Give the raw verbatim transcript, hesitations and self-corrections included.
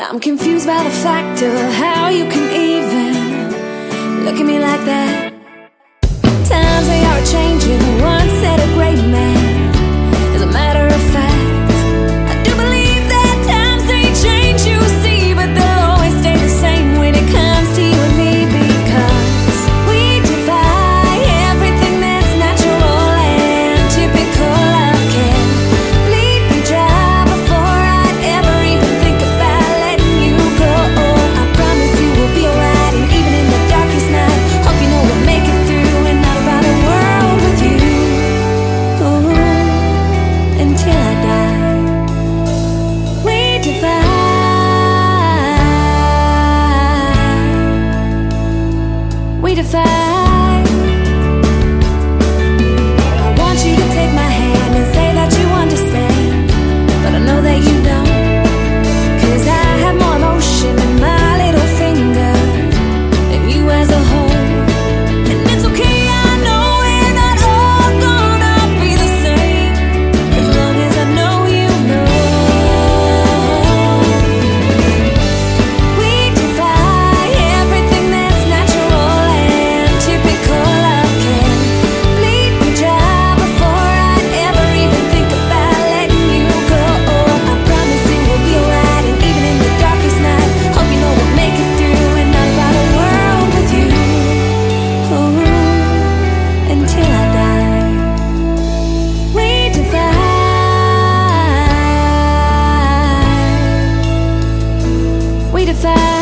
I'm confused by the fact of how you can even look at me like that. Times they are changing, once said a great man. As a matter of fact, I do believe that times they change, you see, but they'll always stay the same when it comes to you and me, because we defy everything that's natural and typical. Love can bleed me dry before I'd ever even think about letting you go. I promise you we'll be alright, and even in the darkest night, hope you know we'll make it through and not about the world with you. Ooh, until I die, we defy. We defy. I want you to take my hand and say that you understand, but I know that you don't, 'cause I have more emotion in my little finger than you as a whole. And it's okay, I know we're not all gonna be the same, as long as I know you know. We defy everything that's natural and typical. Love can bleed me dry before I'd ever even think about letting you go. I promise you we'll be alright, and even in the darkest night, hope you know we'll make it through and not about a world with you. Ooh, until I die, we defy. We defy.